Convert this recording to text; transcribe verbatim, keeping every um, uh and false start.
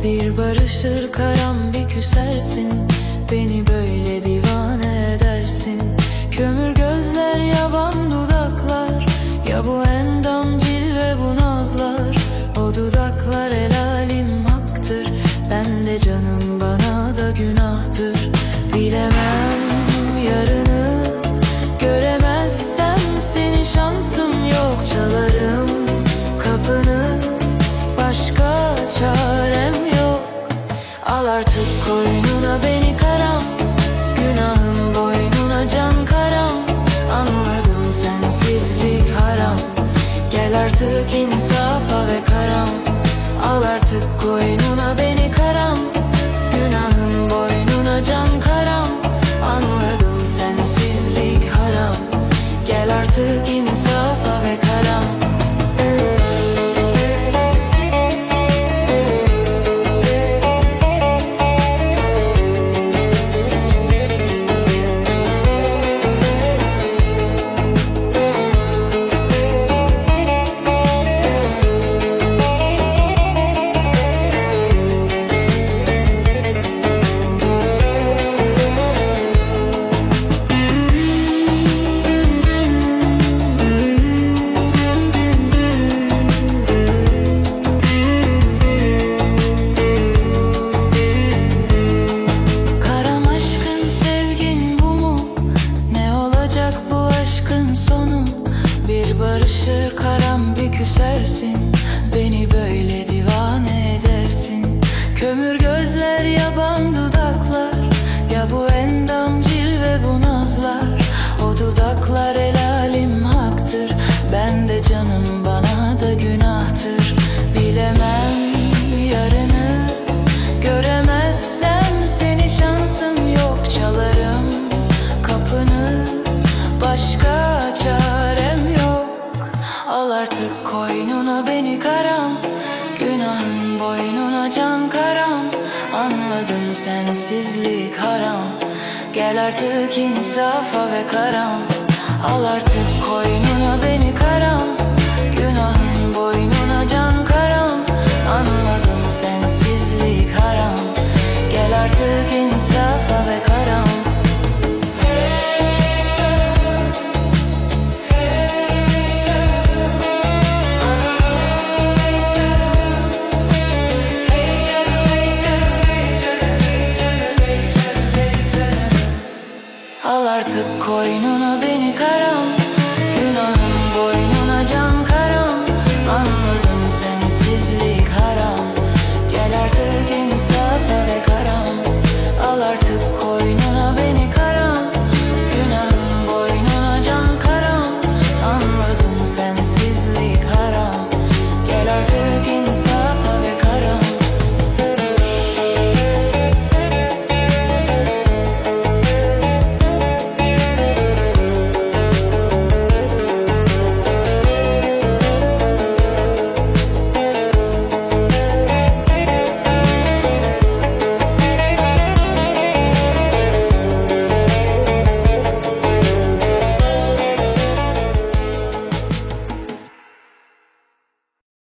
Bir barışır karam bir küsersin, beni böyle divane edersin. Kömür gözler, yaban dudaklar, ya bu endam cilve bu nazlar. O dudaklar helalim haktır, ben de canım bana da günahtır. Bilemem yarını, göremezsem seni şansım yok. Çalarım kapını, başka çarem yok. Al artık koynuna beni karam, günahın boynuna can karam. Anladım sensizlik haram, gel artık insafa ve karam. Al artık koynuna beni karam, günahın boynuna can karam. Anladım sensizlik haram, gel artık insafa ve karam. Bir barışır karam bir küsersin, beni böyle divane edersin. Kömür gözler, yaban dudaklar, ya bu endam cilve bu nazlar. O dudaklar helalim haktır, ben de canım bana da günahtır. Bilemem yarını, göremezsem seni şansım yok. Çalarım kapını, başka çarem yok. Al artık koynuna beni karam, günahın boynuna can karam. Anladım sensizlik haram, gel artık insafa ve karam. Al artık koynuna beni karam,